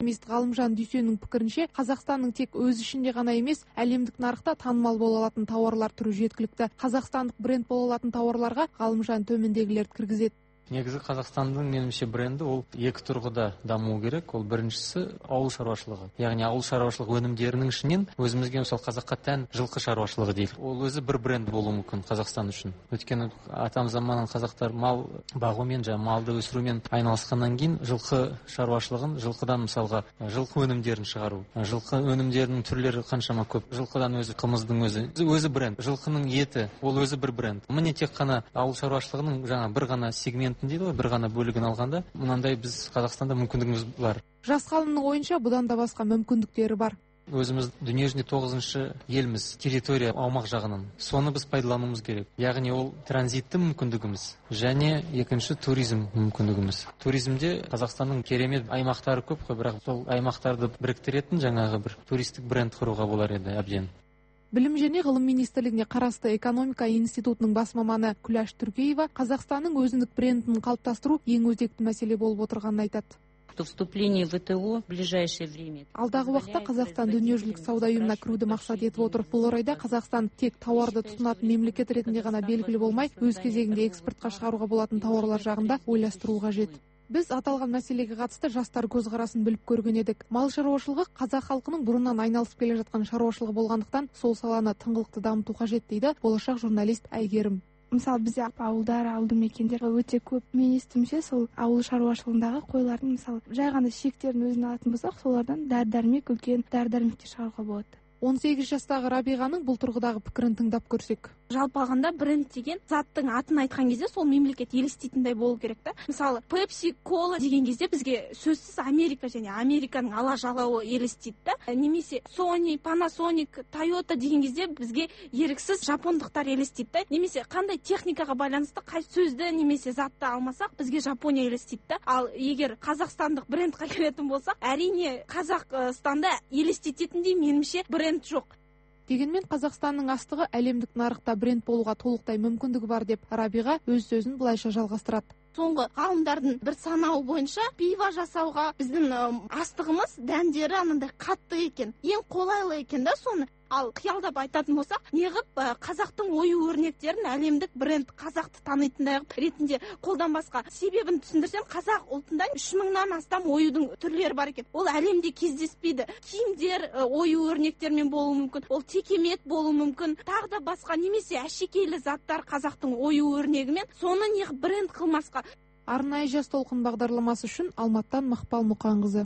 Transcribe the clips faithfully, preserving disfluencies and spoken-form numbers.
экономист Ғалымжан Дүйсеннің пікірінше, Қазақстанның тек өз ішінде ғана емес, әлемдік нарықта танымал бола алатын тауарлар түрі жеткілікті. Қазақстандық бренд бола алатын тауарларға Ғалымжан төмендегілерді кіргізеді. Негізі Қазақстанның меніңше бренді ол екі тұрғыда даму керек. Ол біріншісі ауыл шаруашылығы. Яғни ауыл шаруашылығы өнімдерінің ішінен өзімізге мысалы қазаққа тән жылқы шаруашылығы дейік. Ол өзі бір бренд болуы мүмкін Қазақстан үшін. Өйткені атам заманнан қазақтар мал бағумен, жаңа малды өсірумен айналысқаннан кейін жылқы шаруашылығын, жылқыдан мысалға жылқы өнімдерін шығару. Жылқы өнімдерінің түрлері қаншама көп. Жылқыдан өзі қымыздың өзі өзі бренд. Жылқының еті ол өзі бір бренд. Міне тек қана ауыл шаруашылығының жаңа бір ғана сегмент дейді, бір ғана бөлігін алғанда, мынандай біз Қазақстанда мүмкіндігіміз бар. Жас ғалымның ойынша, бұдан да басқа мүмкіндіктері бар. Өзіміз дүниежүзінде тоғызыншы елміз, территория аумақ жағынан. Соны біз пайдалануымыз керек. Яғни ол транзитті мүмкіндігіміз және екінші туризм мүмкіндігіміз. Туризмде Қазақстанның керемет аймақтары көп қой, бірақ сол аймақтарды біріктіретін жаңағы бір туристік бренд құруға болар еді әбден. Білім және ғылым министрлігіне қарасты экономика институтының бас маманы Күләш Түркеева Қазақстанның өзіндік брендін қалыптастыру ең өзекті мәселе болып отырғанын айтады. Вступление в вэ тэ о в ближайшее время. Алдағы уақытта Қазақстан дүниежүзілік сауда ұйымына кіруді мақсат етіп отыр. Бұл орайда Қазақстан тек тауарды тұтынатын мемлекет ретінде ғана белгілі болмай, өз кезегінде экспортқа шығаруға болатын тауарлар жағында ойластыру қажет. Біз аталған мәселеге қатысты жастар көзқарасын біліп көрген едік. Мал шаруашылығы қазақ халқының бұрыннан айналысып келе жатқан шаруашылығы болғандықтан сол саланы тыңғылықты дамыту қажет дейді болашақ журналист Әйгерім. Мысалы бізде ауылдар, ауылды мекендер өте көп. Мен естімше сол ауыл шаруашылығындағы қойлардың мысалы жай ғана шектерін өзіне алатын болсақ, солардан дәрі-дәрмек, үлкен дәрі-дәрмектер шығаруға болады. он сегіз жастағы Рабиғаның бұл тұрғыдағы пікірін тыңдап көрсек. Жалпы алғанда бренд деген заттың атын айтқан кезде сол мемлекет елестейтіндей болу керек та. Мысалы, Pepsi, Cola деген кезде бізге сөзсіз Америка және Американың ала жалауы елестейді да. Немесе Sony, Panasonic, Toyota деген кезде бізге еріксіз жапондықтар елестейді да. Немесе қандай техникаға байланысты қай сөзді немесе затты алмасақ, бізге Жапония елестейді да. Ал егер қазақстандық брендқа келетін болсақ, әрине Қазақстанда елестететіндей меніңше бренд жоқ. Дегенмен Қазақстанның астығы әлемдік нарықта бренд болуға толықтай мүмкіндігі бар деп Рабиға өз сөзін былайша жалғастырады. Соңғы ғалымдардың бір санауы бойынша пиво жасауға біздің астығымыз дәндері анандай қатты екен. Ең қолайлы екен да соны. Ал қиялдап айтатын болсақ, неғып қазақтың ою өрнектерін әлемдік бренд қазақты танитындай ретінде қолданбасқа. Себебін түсіндірсем, қазақ ұлтында үш мыңнан астам оюдың түрлері бар екен. Ол әлемде кездеспейді. Киімдер ою өрнектермен болуы мүмкін, ол текемет болуы мүмкін, тағы да басқа немесе әшекейлі заттар қазақтың ою өрнегімен. Соны неғып бренд қылмасқа. Арнайы жас толқын бағдарламасы үшін Алматтан Мақпал Мұқанқызы.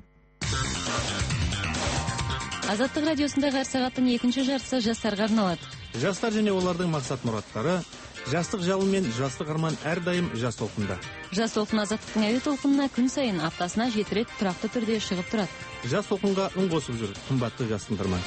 Азаттық радиосындағы әр сағаттың екінші жартысы жастарға арналады. Жастар және олардың мақсат мұраттары, жастық жалын мен жастық арман әрдайым жас толқында. Жас толқын Азаттықтың әуе толқынына күн сайын аптасына жеті рет тұрақты түрде шығып тұрады. Жас толқынға үн қосып жүр, қымбатты жас тыңдарман.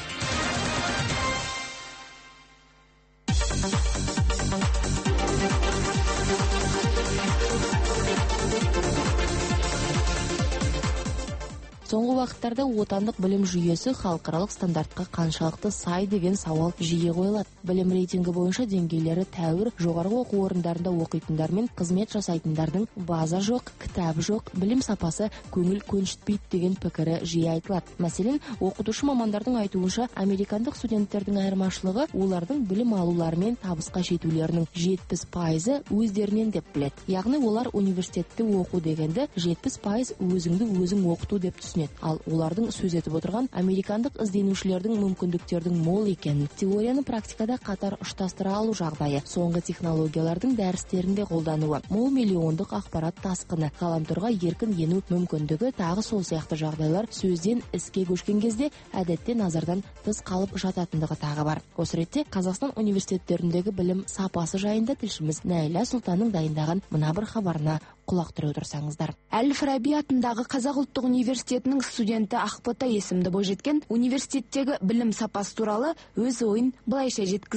Соңғы уақыттарда отандық білім жүйесі халықаралық стандартқа қаншалықты сай деген сауал жиі қойылады. Білім рейтингі бойынша деңгейлері тәуір, жоғарғы оқу орындарында оқитындар мен қызмет жасайтындардың база жоқ, кітап жоқ, білім сапасы көңіл көншітпейді деген пікірі жиі айтылады. Мәселен, оқытушы мамандардың айтуынша, американдық студенттердің айырмашылығы олардың білім алулары мен табысқа жетулерінің жетпіс пайызы өздерінен деп біледі. Яғни олар университетте оқу дегенді жетпіс пайыз өзіңді өзің оқыту деп түсінеді. Ал олардың сөз етіп отырған американдық ізденушілердің мүмкіндіктердің мол екенін, теорияны практикада қатар ұштастыра алу жағдайы, соңғы технологиялардың дәрістерінде қолдануы, мол миллиондық ақпарат тасқыны, ғаламторға еркін ену мүмкіндігі тағы сол сияқты жағдайлар сөзден іске көшкен кезде әдетте назардан тыс қалып жататындығы тағы бар. Осы ретте Қазақстан университеттеріндегі білім сапасы жайында тілшіміз Нәйла Сұлтанның дайындаған мына бір хабарына құлақ түре отырсаңыздар. Әл-Фараби атындағы Қазақ ұлттық университетінің студенті Ақбота есімді бойжеткен университеттегі білім сапасы туралы өз ойын былайша жеткізді.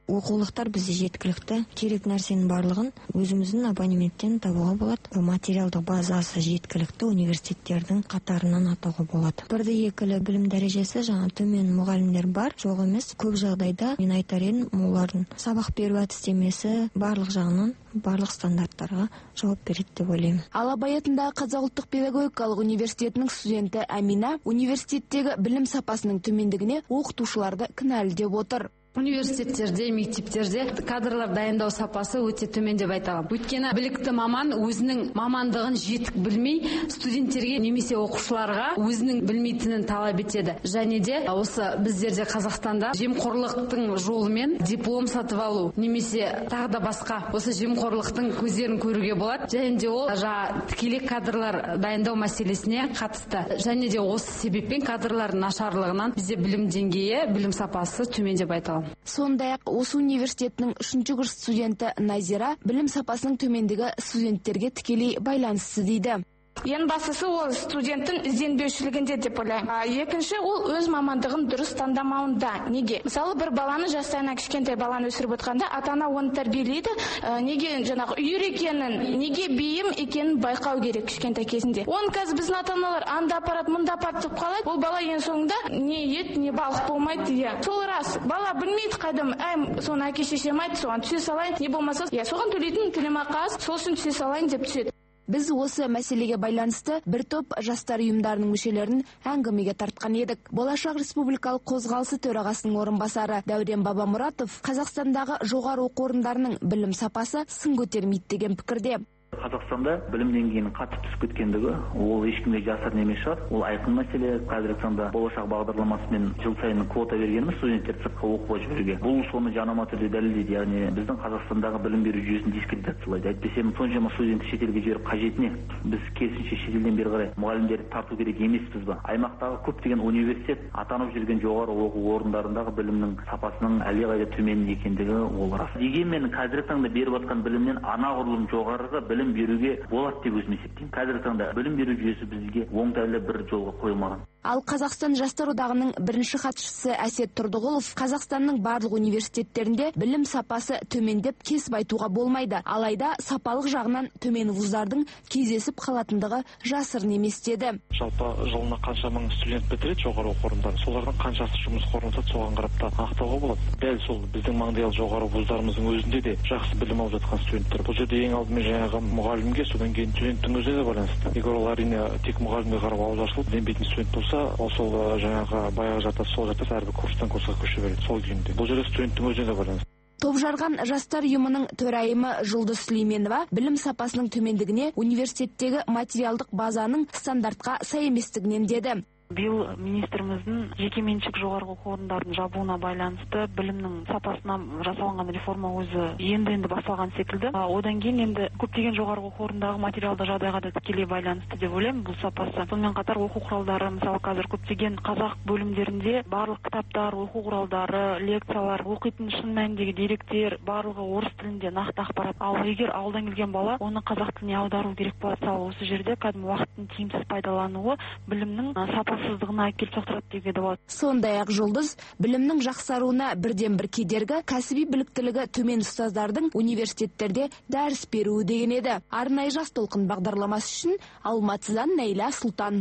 оқулықтар бізде жеткілікті. Керек нәрсенің барлығын өзіміздің абонементтен табуға болады. Материалдық базасы жеткілікті университеттердің қатарынан атауға болады. Бірді екілі білім дәрежесі жаңа төмен мұғалімдер бар, жоқ емес. Көп жағдайда мен айтар едім, олардың сабақ беру әдістемесі барлық жағынан барлық стандарттарға жауап береді деп ойлаймын. Ал Абай атындағы Қазақ ұлттық педагогикалық университетінің студенті Әмина университеттегі білім сапасының төмендігіне оқытушыларды кінәлі деп отыр. Университеттерде, мектептерде кадрлар дайындау сапасы өте төмен деп айтамын. Өйткені білікті маман өзінің мамандығын жетік білмей, студенттерге немесе оқушыларға өзінің білмейтінін талап етеді. Және де осы біздерде Қазақстанда жемқорлықтың жолымен диплом сатып алу немесе тағы да басқа осы жемқорлықтың көздерін көруге болады. Және де ол жаңа тікелей кадрлар дайындау мәселесіне қатысты. Және де осы себеппен кадрлардың нашарлығынан бізде білім деңгейі, білім сапасы төмен деп айтамын. Сондай-ақ осы университетінің үшінші курс студенті Назира білім сапасының төмендігі студенттерге тікелей байланысты дейді. Ең бастысы ол студенттің ізденбеушілігінде деп ойлаймын. Екінші, ол өз мамандығын дұрыс таңдамауында. Неге? Мысалы, бір баланы жастайынан кішкентай баланы өсіріп отқанда, ата-ана оны тәрбиелейді. Неге жаңағы үйір екенін, неге бейім екенін байқау керек кішкентай кезінде. Оны қазір біздің ата-аналар анда апарат, мұнда апарат деп қалайды. Ол бала ең соңында не ет, не балық болмайды. Иә. Сол рас. Бала білмейді қайдам, әй, соны әке шешем айтты, соған түсе салайын. Не болмаса, иә, соған төлейтін төлемақы аз, сол үшін түсе салайын деп түседі. Біз осы мәселеге байланысты бір топ жастар ұйымдарының мүшелерін әңгімеге тартқан едік. Болашақ республикалық қозғалысы төрағасының орынбасары Дәурен Бабамұратов Қазақстандағы жоғары оқу орындарының білім сапасы сын көтермейді деген пікірде. Қазақстанда білім деңгейінің қатты түсіп кеткендігі ол ешкімге жасырын емес шығар. Ол айқын мәселе. Қазіргі таңда болашақ бағдарламасымен жыл сайын квота бергеніміз студенттерді сыртқа оқуға жіберуге. Бұл соны жанама түрде дәлелдейді. Яғни біздің Қазақстандағы білім беру жүйесін дискредитациялайды. Әйтпесе соншама студентті шетелге жіберіп қажет не? Біз керісінше шетелден бері қарай мұғалімдерді тарту керек емеспіз ба? Аймақтағы көптеген университет атанып жүрген жоғары оқу орындарындағы білімнің сапасының әлдеқайда төмен екендігі ол рас. Дегенмен қазіргі таңда беріп жатқан білімнен анағұрлым жоғарғы білім беруге болады деп өзім есептеймін. Қазіргі таңда білім беру жүйесі бізге оңтайлы бір жолға қойылмаған. Ал Қазақстан жастар одағының бірінші хатшысы Әсет Тұрдығұлов Қазақстанның барлық университеттерінде білім сапасы төмендеп кесіп айтуға болмайды. Алайда сапалық жағынан төмен вуздардың кездесіп қалатындығы жасырын емес деді. Жалпы жылына қанша мың студент бітіреді жоғары оқу орындарын, солардың қаншасы жұмыс орнатады, соған қарап та анықтауға болады. Дәл сол біздің маңдайал жоғары вуздарымыздың өзінде де жақсы білім алып жатқан студенттер. Бұл жерде ең алдымен жаңағы мұғалімге, содан кейін студенттің өзіне де байланысты. Егер ол әрине тек мұғалімге қарап ауызашылып ізденбейтін студент болса, ол сол жаңағы баяғы жатасы сол жатасы әрбір курстан курсқа көше береді сол күйінде. Бұл жерде студенттің өзіне де байланысты. Топжарған жастар ұйымының төрайымы Жұлдыз Сүлейменова білім сапасының төмендігіне университеттегі материалдық базаның стандартқа сай еместігінен деді. Биыл министріміздің жекеменшік жоғарғы оқу орындарын жабуына байланысты білімнің сапасына жасалған реформа өзі енді-енді басталған секілді. Одан кейін енді көптеген жоғарғы оқу орындағы материалдық жағдайға да тікелей байланысты деп ойлаймын бұл сапасы. Сонымен қатар оқу құралдары, мысалы қазір көптеген қазақ бөлімдерінде барлық кітаптар, оқу құралдары, лекциялар, оқитын шын мәніндегі деректер барлығы орыс тілінде нақты ақпарат. Ал егер ауылдан келген бала оны қазақ тіліне аудару керек болса, осы жерде кәдімгі уақыттың тиімсіз пайдалануы білімнің сапасы Сондай-ақ Жұлдыз білімнің жақсаруына бірден бір кедергі кәсіби біліктілігі төмен ұстаздардың университеттерде дәріс беруі деген еді. Арнайы жас толқын бағдарламасы үшін Алматыдан Нәйла Сұлтан.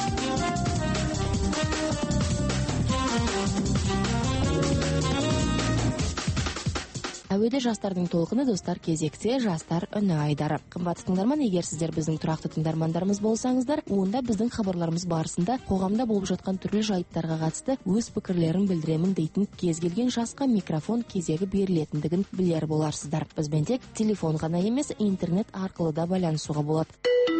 Әуеде жастардың толқыны, достар, кезекте жастар үні айдары. Қымбатты тыңдарман, егер сіздер біздің тұрақты тыңдармандарымыз болсаңыздар, онда біздің хабарларымыз барысында қоғамда болып жатқан түрлі жайттарға қатысты өз пікірлерін білдіремін дейтін кез келген жасқа микрофон кезегі берілетіндігін білер боларсыздар. Бізбен тек телефон ғана емес, интернет арқылы да байланысуға болады.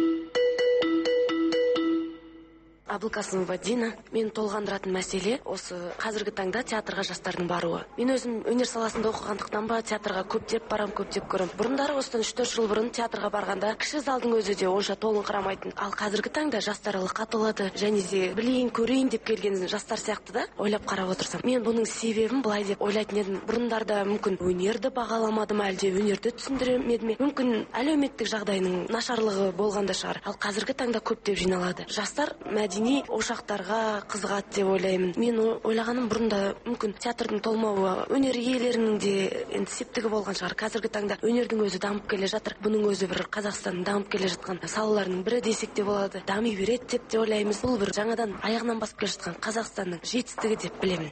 Абылқасымова Дина, мен толғандыратын мәселе осы қазіргі таңда театрға жастардың баруы. Мен өзім өнер саласында оқығандықтан ба театрға көптеп барам, көптеп көрем. Бұрындары осыдан үш төрт жыл бұрын театрға барғанда кіші залдың өзі де онша толыңқырамайтын. Ал қазіргі таңда жастар ылыққа толады, және де білейін, көрейін деп келген жастар сияқты да ойлап қарап отырсам. Мен бұның себебін былай деп ойлайтын едім. Бұрындарда мүмкін өнерді бағаламадым, әлде өнерді түсіндіремедім, мүмкін әлеуметтік жағдайының нашарлығы болғанда шығар. Ал қазіргі таңда көптеп жиналады. Жастар мәдени мәдени ошақтарға қызығады деп ойлаймын. Мен ойлағаным бұрында мүмкін театрдың толмауы өнер иелерінің де енді септігі болған шығар. Қазіргі таңда өнердің өзі дамып келе жатыр. Бұның өзі бір Қазақстанның дамып келе жатқан салаларының бірі десек те болады. Дами береді деп те ойлаймыз. Бұл бір жаңадан аяғынан басып келе жатқан Қазақстанның жетістігі деп білемін.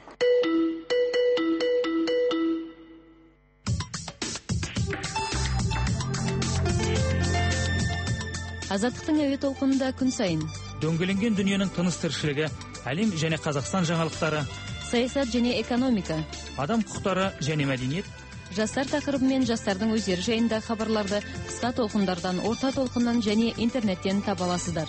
Азаттықтың әуе толқынында күн сайын дөңгеленген дүниенің тыныс тіршілігі, әлем және Қазақстан жаңалықтары, саясат және экономика, адам құқықтары және мәдениет, жастар тақырыбы мен жастардың өздері жайында хабарларды қысқа толқындардан, орта толқыннан және интернеттен таба аласыздар.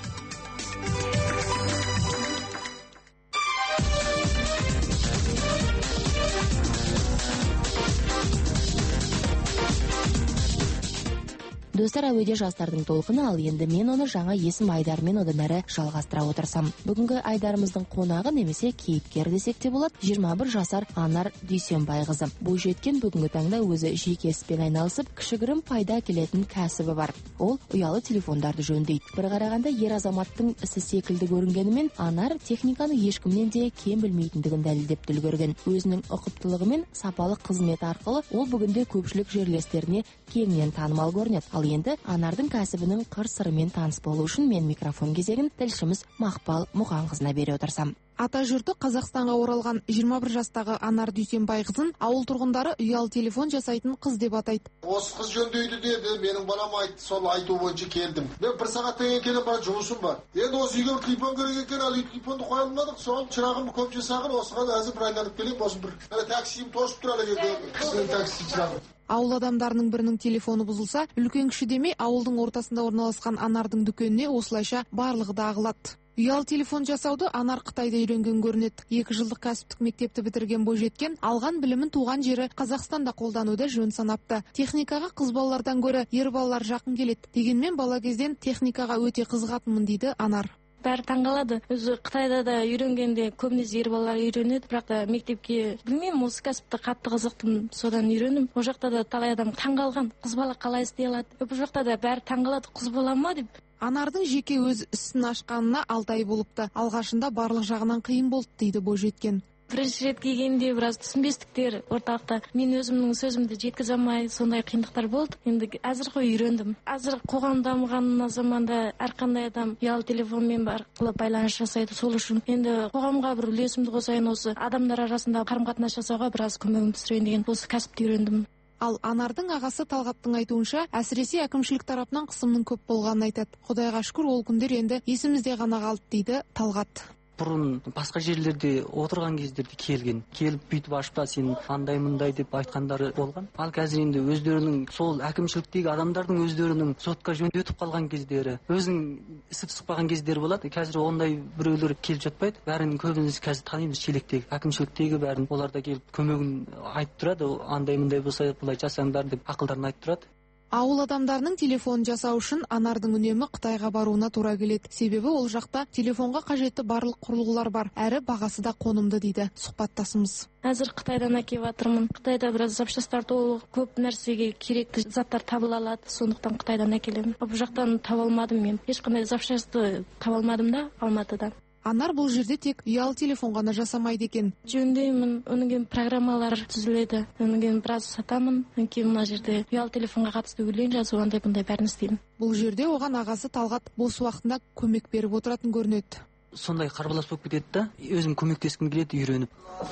Достар, әуеде жастардың толқыны, ал енді мен оны жаңа есім Айдармен одан әрі жалғастыра отырсам. Бүгінгі Айдарымыздың қонағы немесе кейіпкер десек те болады, жиырма бір жасар Анар Дүйсенбайқызы. Бойжеткен бүгінгі таңда өзі жеке іспен айналысып, кішігірім пайда келетін кәсібі бар. Ол ұялы телефондарды жөндейді. Бір қарағанда ер азаматтың ісі секілді көрінгенімен, Анар техниканы ешкімнен де кем білмейтіндігін дәлелдеп үлгерген. Өзінің ұқыптылығы мен сапалы қызмет арқылы ол бүгінде көпшілік жерлестеріне кеңінен танымал көрінеді. Ал енді Анардың кәсібінің қыр-сырымен таныс болу үшін мен микрофон кезегін тілшіміз Мақпал Мұқанқызына бере отырсам. Ата жұрты Қазақстанға оралған жиырма бір жастағы Анар Дүйсенбайқызын ауыл тұрғындары ұялы телефон жасайтын қыз деп атайды. Осы қыз жөндейді деді, менің балам айтты, сол айту бойынша келдім. Мен бір сағаттан кейін келем, бар жұмысым бар. Енді осы үйге телефон керек екен, ал телефонды қоя алмадық. Соған шырағым көп жасаған, осыған әзір бір айланып келем, осы бір. Ана таксиім тосып тұр әлі кісінің такси шырағым. Ауыл адамдарының бірінің телефоны бұзылса, үлкен кіші демей ауылдың ортасында орналасқан Анардың дүкеніне осылайша барлығы да ағылады. Ұялы телефон жасауды Анар Қытайда үйренген көрінеді. Екі жылдық кәсіптік мектепті бітірген бойжеткен алған білімін туған жері Қазақстанда қолдануды жөн санапты. Техникаға қыз балалардан гөрі ер балалар жақын келеді. Дегенмен бала кезден техникаға өте қызығатынмын дейді Анар. Бәрі таңғалады. Өзі Қытайда да үйренгенде көбінесе ер балалар үйренеді, бірақ та мектепке білмеймін, осы кәсіпті қатты қызықтым, содан үйрендім. Ол жақта да талай адам таңғалған, қыз бала қалай істей алады. Бұл жақта да бәрі таңғалады, қыз бала ма деп. Анардың жеке өз ісін ашқанына алты ай болыпты. Алғашында барлық жағынан қиын болды дейді бойжеткен. Бірінші рет келгенде біраз түсінбестіктер орталықта, мен өзімнің сөзімді жеткізе алмай, сондай қиындықтар болды. Енді әзір ғой үйрендім. Әзір қоғам дамыған заманда әрқандай адам ұялы телефонмен арқылы байланыс жасайды. Сол үшін енді қоғамға бір үлесімді қосайын, осы адамдар арасында қарым-қатынас жасауға біраз көмегім түсірейін деген осы кәсіпті үйрендім. Ал Анардың ағасы Талғаттың айтуынша, әсіресе әкімшілік тарапынан қысымның көп болғанын айтады. Құдайға шүкір, ол күндер енді есімізде ғана қалды дейді Талғат. Бұрын басқа жерлерде отырған кездерде келген, келіп бүйтіп ашпа сен андай мындай деп айтқандары болған. Ал қазір енді өздерінің сол әкімшіліктегі адамдардың өздерінің сотқа жөнелтіп қалған кездері, өзің ісіп шықпаған кездері болады. Қазір ондай біреулер келіп жатпайды. Бәрін көбіміз қазір танимыз, шелектегі әкімшіліктегі бәрін. Олар да келіп көмегін айтып тұрады. Андай мындай болса былай жасаңдар деп ақылдарын айтып тұрады. Ауыл адамдарының телефон жасау үшін Анардың үнемі Қытайға баруына тура келеді. Себебі ол жақта телефонға қажетті барлық құрылғылар бар, әрі бағасы да қонымды дейді сұхбаттасымыз. Әзір Қытайдан әкеліп жатырмын. Қытайда біраз запчастар толық, көп нәрсеге керекті заттар табыла алады, сондықтан Қытайдан әкелемін. Бұл жақтан таба алмадым мен. Ешқандай запчасты таба алмадым да Алматыда. Анар бұл жерде тек ұялы телефон ғана жасамайды екен. Жөндеймін, онан кейін программалар түзіледі, онан кейін біраз сатамын, онан кейін мына жерде ұялы телефонға қатысты өлең жазу, андай бұндай бәрін істеймін. Бұл жерде оған ағасы Талғат бос уақытында көмек беріп отыратын көрінеді. Сондай қарбалас болып кетеді да, өзім көмектескім келеді үйреніп.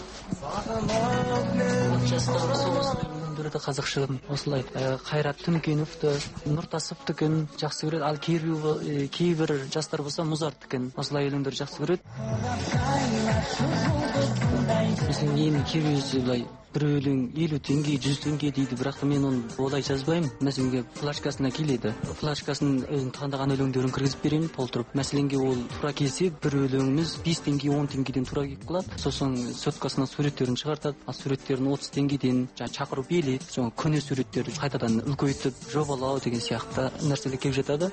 Өндірді қазақшығын осылай Қайрат Түнкеновті, Нұртасовтікін жақсы көреді, ал кейбір жастар болса Музарттікін осылай өлеңдер жақсы көреді. Mesela мен кейбір былай бір өлең елу теңге, жүз теңге дейді, бірақ мен оны олай жазбаймын. Мәселенге флашкасына келеді. Флашкасын өзің таңдаған өлеңдерін кіргізіп беремін, толтырып. Мәселенге ол тура келсе, бір өлеңіміз бес теңге, он теңгеден тура келіп қалады. Сосын соткасына суреттерін шығартады. А суреттерін отыз теңгеден шақыру белет, соң көне суреттерді қайтадан үлкейтіп, жобалау деген сияқты нәрселер келіп жатады.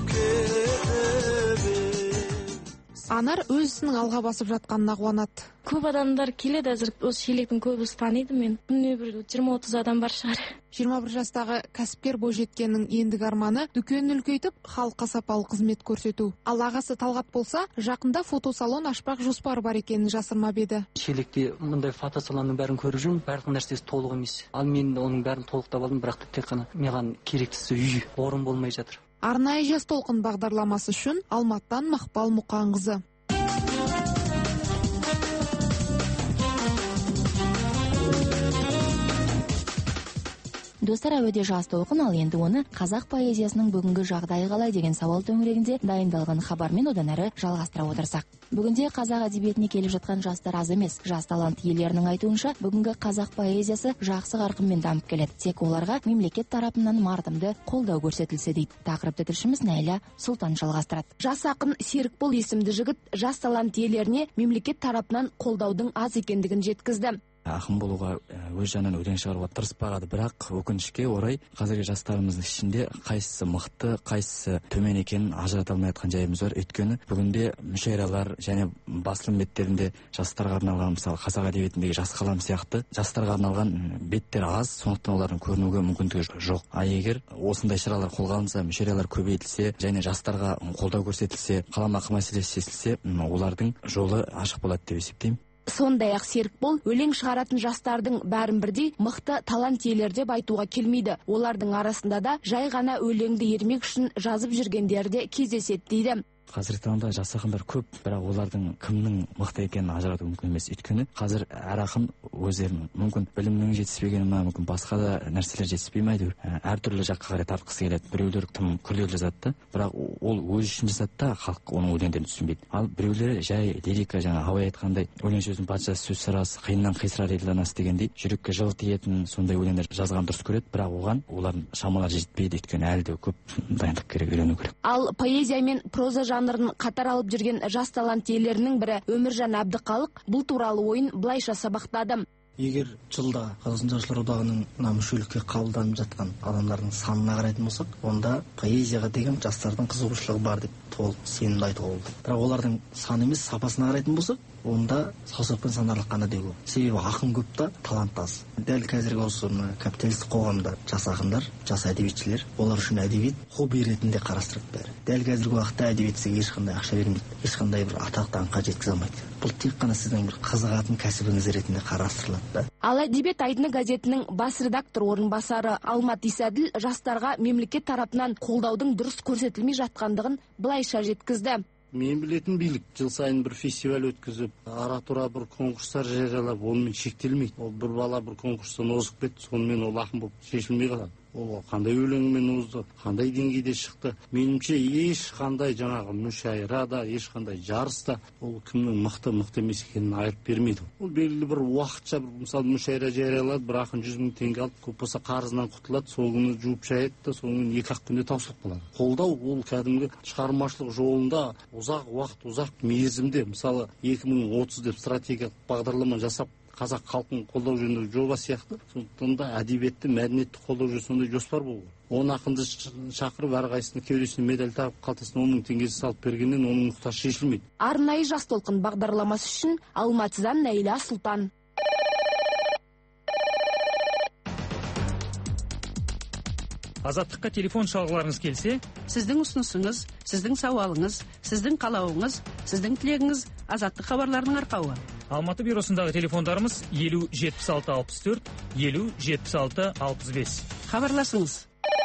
Анар өз ісінің алға басып жатқанына қуанады. көп адамдар келеді қазір, осы шелектің көбісі таниды мен. Күніне бір жиырма отыз адам бар шығар. жиырма бір жастағы кәсіпкер бойжеткеннің ендігі арманы дүкенін үлкейтіп, халыққа сапалы қызмет көрсету. Ал ағасы Талғат болса, жақында фотосалон ашпақ жоспары бар екенін жасырмап еді. Шелекте мындай фотосалонның бәрін көріп жүрмін, барлық нәрсесі толық емес. Ал мен оның бәрін толықтап алдым, бірақ тек қана маған керектісі үй, орын болмай жатыр. Арнайы жас толқын бағдарламасы үшін Алматыдан Мақпал Мұқанқызы. Достар, әуеде жас толқын, ал енді оны қазақ поэзиясының бүгінгі жағдайы қалай деген сауал төңірегінде дайындалған хабармен одан әрі жалғастыра отырсақ. Бүгінде қазақ әдебиетіне келіп жатқан жастар аз емес. Жас талант иелерінің айтуынша, бүгінгі қазақ поэзиясы жақсы қарқынмен дамып келеді. Тек оларға мемлекет тарапынан мардымды қолдау көрсетілсе дейді. Тақырыпты тілшіміз Найля Сұлтан жалғастырады. Жас ақын Серікбол есімді жігіт жас талант иелеріне мемлекет тарапынан қолдаудың аз екендігін жеткізді. Ақын болуға өз жанынан өлең шығаруға тырыспағады, бірақ өкінішке орай қазіргі жастарымыздың ішінде қайсысы мықты, қайсысы төмен екенін ажырата алмай жатқан жайымыз бар. Өйткені бүгінде мүшәйралар және басылым беттерінде жастарға арналған, мысалы қазақ әдебиетіндегі жас қалам сияқты жастарға арналған беттер аз, сондықтан олардың көрінуге мүмкіндігі жоқ. А егер осындай шаралар қолға алынса, мүшәйралар көбейтілсе және жастарға қолдау көрсетілсе, қаламақы мәселесі шешілсе, олардың жолы ашық болады деп есептеймін. Сондай-ақ Серікбол өлең шығаратын жастардың бәрін бірдей мықты талант иелер деп айтуға келмейді. Олардың арасында да жай ғана өлеңді ермек үшін жазып жүргендер де кездеседі дейді. Қазіргі таңда жас ақындар көп, бірақ олардың кімнің мықты екенін ажырату мүмкін емес. Өйткені қазір әр ақын өздерінің мүмкін білімнің жетіспегені ма, мүмкін басқа да нәрселер жетіспей ме әйтеуір әртүрлі жаққа қарай тартқысы келеді. Біреулер тым күрделі жазады да, бірақ ол өз үшін жазады да, халық оның өлеңдерін түсінбейді. Ал біреулері жай лирика, жаңа Абай айтқандай, өлең сөздің патшасы сөз сарасы, қиыннан қисырар ел данасы дегендей, жүрекке жылы тиетін сондай өлеңдер жазған дұрыс көреді, бірақ оған олардың шамалары жетпейді. Өйткені әлі де көп дайындық керек, үйрену керек. Ал поэзия мен проза жанрын қатар алып жүрген жас талант иелерінің бірі Өміржан Әбдіқалық бұл туралы ойын былайша сабақтады. Егер жылда Қазақстан Жазушылар одағының мүшелікке қабылданып жатқан адамдардың санына қарайтын болсақ, онда поэзияға деген жастардың қызығушылығы бар деп толық сенімді айтуға болады. Бірақ олардың саны емес, сапасына қарайтын болсақ, онда саусақпен санарлық қана деуге болады. Себебі ақын көп та, талант аз. Дәл қазіргі осы капиталистік қоғамда жас ақындар, жас әдебиетшілер, олар үшін әдебиет хобби ретінде қарастырады бәрі. Дәл қазіргі уақытта әдебиетсіге ешқандай ақша бермейді, ешқандай бір атақ даңққа жеткізе алмайды. Бұл тек қана сіздің бір қызығатын кәсібіңіз ретінде қарастырылады. Ал әдебиет айдыны газетінің бас редактор орынбасары Алмат Исәділ жастарға мемлекет тарапынан қолдаудың дұрыс көрсетілмей жатқандығын былайша жеткізді. Мен білетін билік жыл сайын бір фестиваль өткізіп, ара-тұра бір конкурстар жариялап, онымен шектелмейді. Ол бір бала бір конкурстан озып кетті, сонымен ол ақын болып шешілмей қалады. Ол қандай өлеңімен озды, қандай деңгейде шықты. Меніңше ешқандай жаңағы мүшәйрада, ешқандай жарыста ол кімнің мықты мықты емес екенін айырып бермейді. Ол белгілі бір уақытша бір мысалы мүшәйра жариялады, бір ақын жүз мың теңге алып, көп болса қарызынан құтылады, сол күні жуып шаяды да, соңын екі ақ күнде таусылып қалады. Қолдау ол кәдімгі шығармашылық жолында ұзақ уақыт, ұзақ мерзімде, мысалы екі мың отыз деп стратегиялық бағдарлама жасап қазақ халқын қолдау жөніндегі жоба сияқты, сондықтан да әдебиетті, мәдениетті қолдау жөнінде сондай жоспар болу. Он ақынды шақырып, әрқайсысының кеудесіне медаль тағып, қалтасына он мың теңгесі салып бергеннен оның мұқтажы шешілмейді. Арнайы жас толқын бағдарламасы үшін Алматыдан Найля Сұлтан. Азаттыққа телефон шалғыларыңыз келсе, сіздің ұсынысыңыз, сіздің сауалыңыз, сіздің қалауыңыз, сіздің тілегіңіз Азаттық хабарларының арқауы. Алматы бюросындағы телефондарымыз елу жетпіс алты алпыс төрт, елу жетпіс алты алпыс бес. Хабарласыңыз.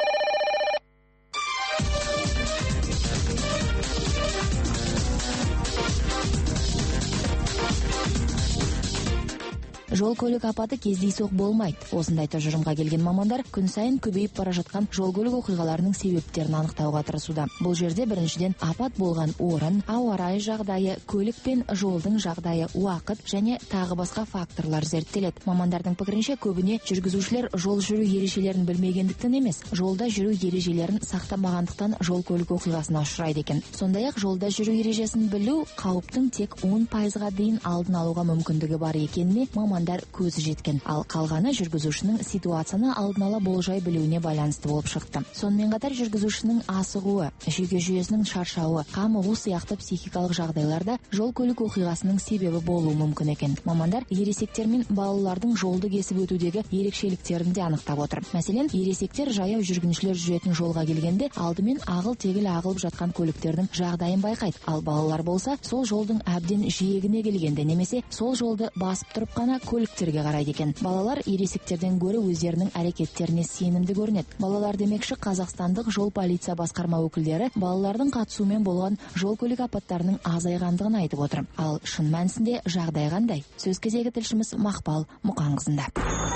Жол көлік апаты кездейсоқ болмайды. Осындай тұжырымға келген мамандар күн сайын көбейіп бара жатқан жол көлік оқиғаларының себептерін анықтауға тырысуда. Бұл жерде біріншіден апат болған орын, ауа райы жағдайы, көлік пен жолдың жағдайы, уақыт және тағы басқа факторлар зерттеледі. Мамандардың пікірінше көбіне жүргізушілер жол жүру ережелерін білмегендіктен емес, жолда жүру ережелерін сақтамағандықтан жол көлік оқиғасына ұшырайды екен. Сондай-ақ жолда жүру ережесін білу қауіптің тек он пайызға дейін алдын алуға мүмкіндігі бар екеніне мамандар мамандар көзі жеткен. Ал қалғаны жүргізушінің ситуацияны алдын ала болжай білуіне байланысты болып шықты. Сонымен қатар жүргізушінің асығуы, жүйке жүйесінің шаршауы, қамығу сияқты психикалық жағдайларда жол көлік оқиғасының себебі болуы мүмкін екен. Мамандар ересектер мен балалардың жолды кесіп өтудегі ерекшеліктерін де анықтап отыр. Мәселен, ересектер жаяу жүргіншілер жүретін жолға келгенде алдымен ағыл-тегіл ағылып жатқан көліктердің жағдайын байқайды. Ал балалар болса, сол жолдың әбден жиегіне келгенде немесе сол жолды басып тұрып қана көліктерге қарайды екен. Балалар ересектерден гөрі өздерінің әрекеттеріне сенімді көрінеді. Балалар демекші, Қазақстандық жол полиция басқарма өкілдері балалардың қатысуымен болған жол көлік апаттарының азайғандығын айтып отыр. Ал шын мәнісінде жағдай қандай? Сөз кезегі тілшіміз Мақпал Мұқанқызында.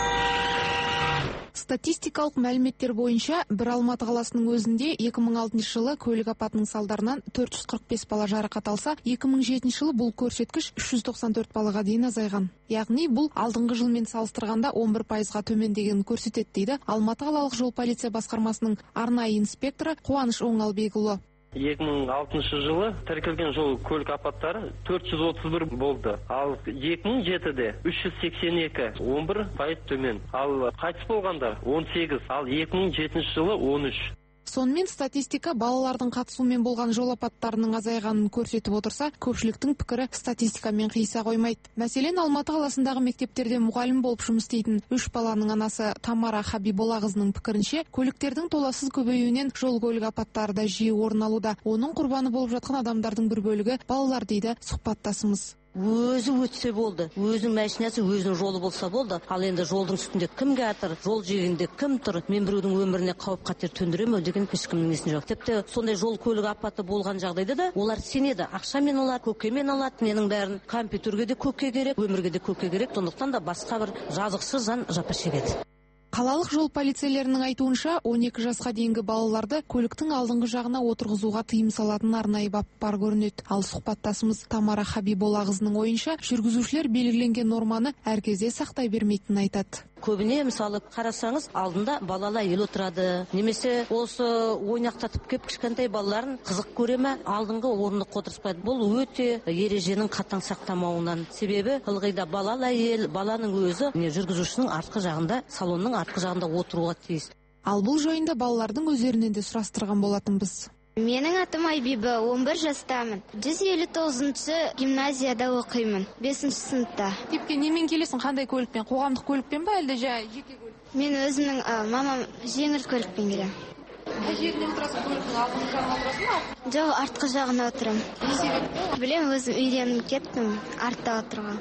Статистикалық мәліметтер бойынша бір Алматы қаласының өзінде екі мың алтыншы жылы көлік апатының салдарынан төрт жүз қырық бес бала жарақат алса, екі мың жетінші жылы бұл көрсеткіш үш жүз тоқсан төрт балаға дейін азайған. Яғни бұл алдыңғы жылмен салыстырғанда он бір пайызға төмендегенін көрсетеді дейді Алматы қалалық жол полиция басқармасының арнайы инспекторы Қуаныш Оңалбекұлы. екі мың алтыншы жылы тіркелген жол көлік апаттары төрт жүз отыз бір болды. Ал екі мың жетіде үш жүз сексен екі, он бір пайыз төмен. Ал қайтыс болғандар он сегіз, ал екі мың жетінші жылы он үш. Сонымен статистика балалардың қатысуымен болған жол апаттарының азайғанын көрсетіп отырса, көпшіліктің пікірі статистикамен қиыса қоймайды. Мәселен, Алматы қаласындағы мектептерде мұғалім болып жұмыс істейтін үш баланың анасы Тамара Хабиболлақызының пікірінше, көліктердің толассыз көбеюінен жол көлік апаттары да жиі орын алуда. Оның құрбаны болып жатқан адамдардың бір бөлігі балалар дейді сұхбаттасымыз. Өзі өтсе болды, өзінің машинасы өзінің жолы болса болды. Ал енді жолдың үстінде кім жатыр, жол жиегінде кім тұр, мен біреудің өміріне қауіп қатер төндіремін деген ешкімнің несін жоқ. Тіпті сондай жол көлік апаты болған жағдайда да олар сенеді, ақшамен алады, көкемен алады, менің бәрін компьютерге де көке керек, өмірге де көке керек. Сондықтан да басқа бір жазықсыз жан жапа шегеді. Қалалық жол полицейлерінің айтуынша, он екі жасқа дейінгі балаларды көліктің алдыңғы жағына отырғызуға тыйым салатын арнайы бап бар көрінеді. Ал сұхбаттасымыз Тамара Хабиболлақызының ойынша, жүргізушілер белгіленген норманы әр кезде сақтай бермейтінін айтады. Көбіне мысалы қарасаңыз, алдында балалы әйел отырады, немесе осы ойнақтатып кеп кішкентай балаларын қызық көреме, алдыңғы орындыққа отырғызбайды. Бұл өте ереженің қатаң сақтамауынан. Себебі ылғида балалы әйел, баланың өзі жүргізушінің артқы жағында, салонның артқы жағында отыруға тиіс. Ал бұл жайында балалардың өздерінен де сұрастырған болатынбыз. Менің атым Айбиба, он бір жастамын. жүз елу тоғызыншы гимназияда оқимын, бесінші сыныпта. Тепке немен келесің, қандай көлікпен? Қоғамдық көлікпен ба, әлде жай жеке көлік? Мен өзімнің мамам жеңіл көлікпен келем. Қай жеріне отырасың, көліктің алдыңғы жағына отырасың ба? Жоқ, артқы жағына отырам. Не себепті? Білем, өзім үйреніп кеттім артта отырған.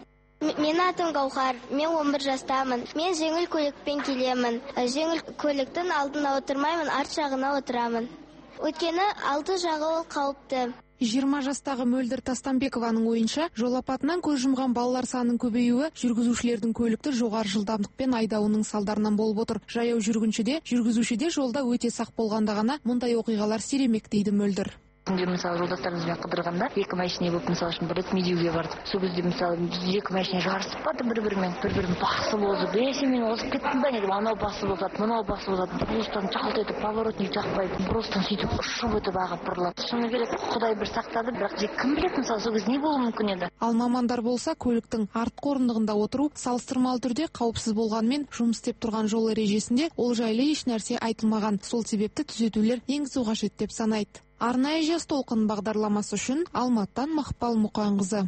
Менің атым Гаухар, мен он бір жастамын. Мен жеңіл көлікпен келемін. Жеңіл көліктің алдына отырмаймын, арт жағына отырамын. Өйткені алты жағы ол қауіпті. жиырма жастағы Мөлдір Тастанбекованың ойынша, жол апатынан көз жұмған балалар санының көбеюі жүргізушілердің көлікті жоғары жылдамдықпен айдауының салдарынан болып отыр. Жаяу жүргіншіде, жүргізушіде жолда өте сақ болғанда ғана мұндай оқиғалар сиремек дейді Мөлдір. Күнде мысалы жолдастарымызбен қыдырғанда екі машина болып мысалы үшін бір рет медеуге бардық. Сол кезде мысалы біз екі машина жарысып барды бір-бірімен, бір-бірін басып озып, есе мен озып кеттім ба не деп, анау басып озады, мынау басып озады. Брустан чақылт етіп, поворотник жақпайды, брустан сөйтіп ұшып өтіп ағып бұрылады. Шыны керек, Құдай бір сақтады, бірақ же кім біледі мысалы сол кезде не болуы мүмкін еді. Ал мамандар болса, көліктің артқы орындығында отыру салыстырмалы түрде қауіпсіз болғанмен, жұмыс істеп тұрған жол ережесінде ол жайлы еш нәрсе айтылмаған. Сол себепті түзетулер енгізу қажет деп санайды. Арнайы жас толқын бағдарламасы үшін Алматыдан Мақпал Мұқанқызы.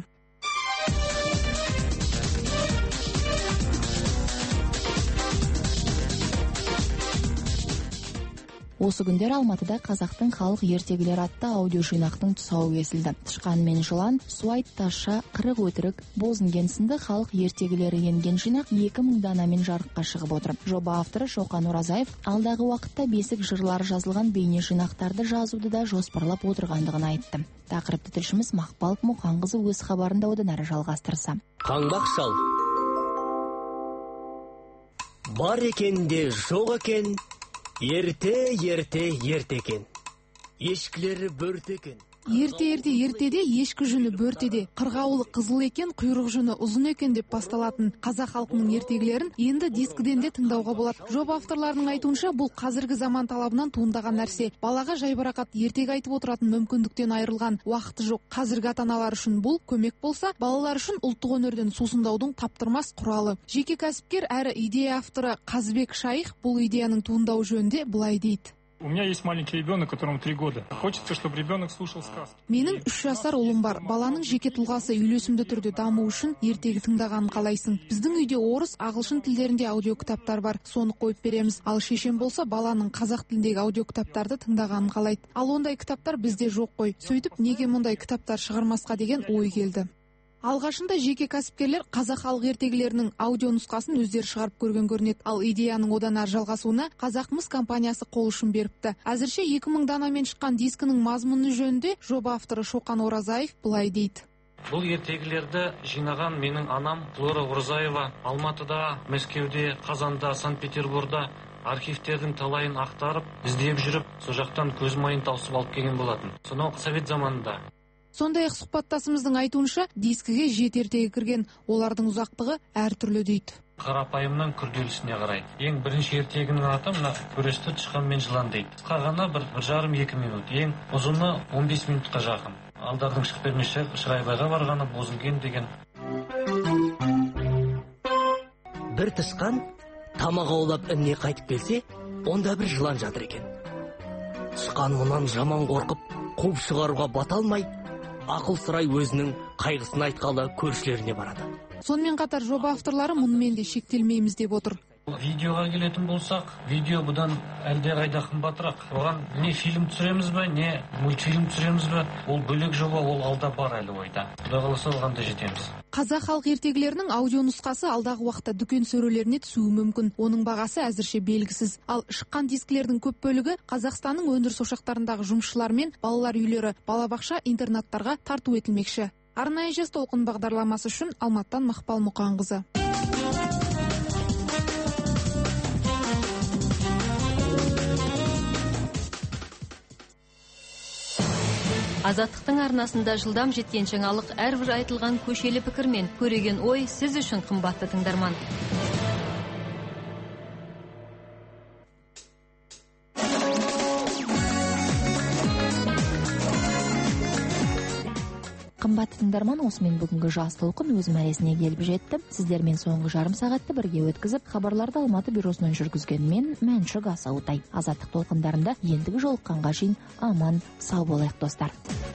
Осы күндер Алматыда қазақтың халық ертегілері атты аудио жинақтың тұсауы кесілді. Тышқан мен жылан, суайт таша, қырық өтірік, бозінген сынды халық ертегілері енген жинақ екі мың данамен жарыққа шығып отыр. Жоба авторы Шоқан Оразаев алдағы уақытта бесік жырлары жазылған бейне жинақтарды жазуды да жоспарлап отырғандығын айтты. Тақырыпты тілшіміз Мақпал Мұқанқызы өз хабарында одан әрі жалғастырса. Қаңбақ шал. Бар екен де жоқ екен. Ерте, ерте, ерте екен. Ешкілері бөрте екен. Ерте-ерте ертеде ешкі жүні бөртеде, қырғауылы қызыл екен, құйрық жүні ұзын екен деп басталатын қазақ халқының ертегілерін енді дискіден де тыңдауға болады. Жоба авторларының айтуынша, бұл қазіргі заман талабынан туындаған нәрсе. Балаға жайбарақат ертегі айтып отыратын мүмкіндіктен айырылған уақыты жоқ. Қазіргі ата-аналар үшін бұл көмек болса, балалар үшін ұлттық өнерден сусындаудың таптырмас құралы. Жеке кәсіпкер әрі идея авторы Қазбек Шайх бұл идеяның туындауы жөнінде былай дейді. У меня есть маленький ребенок, которому три года. Хочется, чтобы ребенок слушал сказки. Менің үш жасар ұлым бар. Баланың жеке тұлғасы үйлесімді түрде даму үшін ертегі тыңдағанын қалайсың. Біздің үйде орыс, ағылшын тілдерінде аудио кітаптар бар. Соны қойып береміз. Ал шешем болса, баланың қазақ тіліндегі аудио кітаптарды тыңдағанын қалайды. Ал ондай кітаптар бізде жоқ қой. Сөйтіп, неге мұндай кітаптар шығармасқа деген ой келді. Алғашында жеке кәсіпкерлер қазақ халық ертегілерінің аудио нұсқасын өздері шығарып көрген көрінеді. Ал идеяның одан ары жалғасуына Қазақмыс компаниясы қол ұшын беріпті. Әзірше екі мың данамен шыққан дискінің мазмұны жөнінде жоба авторы Шоқан Оразаев былай дейді. Бұл ертегілерді жинаған менің анам Флора Оразаева Алматыда, Мәскеуде, Қазанда, Санкт-Петербургда архивтердің талайын ақтарып, іздеп жүріп, сол жақтан көз майын таусып алып келген болатын. Сонау совет заманында. Сондай-ақ сұхбаттасымыздың айтуынша, дискіге жеті ертегі кірген, олардың ұзақтығы әртүрлі дейді. Қарапайымнан күрделісіне қарай. Ең бірінші ертегінің аты мына Күресті тышқан мен жылан дейді. Қысқағаны бір жарым екі минут, ең ұзыны он бес минутқа жақын. Алдардың шығып бермеші Шырайбайға барғаны Бозінген деген. Бір тышқан тамақ аулап інне қайтып келсе, онда бір жылан жатыр екен. Тышқан мұнан жаман қорқып, қуып шығаруға бата алмай, ақыл сұрай өзінің қайғысын айтқалы көршілеріне барады. Сонымен қатар жоба авторлары мұнымен де шектелмейміз деп отыр. Видеоға келетін болсақ, видео бұдан әлде қайда қымбатырақ. Оған не фильм түсіреміз бе, не мультфильм түсіреміз бе, ол бөлек жоба, ол алда бар әлі ойда. Құдай қаласа оған да жетеміз. Қазақ халық ертегілерінің аудио нұсқасы алдағы уақытта дүкен сөрелеріне түсуі мүмкін. Оның бағасы әзірше белгісіз. Ал шыққан дискілердің көп бөлігі Қазақстанның өндіріс ошақтарындағы жұмысшылар мен балалар үйлері, балабақша, интернаттарға тарту етілмекші. Арнайы жас толқын бағдарламасы үшін Алматыдан Мақпал Мұқанқызы. Азаттықтың арнасында жылдам жеткен жаңалық әрбір айтылған көшелі пікір мен көреген ой сіз үшін қымбатты тыңдарман. Қымбатты тыңдарман, осымен бүгінгі жас толқын өз мәресіне келіп жетті. Сіздермен соңғы жарым сағатты бірге өткізіп, хабарларды Алматы бюросынан жүргізген мен Мәншүк Асаутай. Азаттық толқындарында ендігі жолыққанға шейін аман сау болайық достар.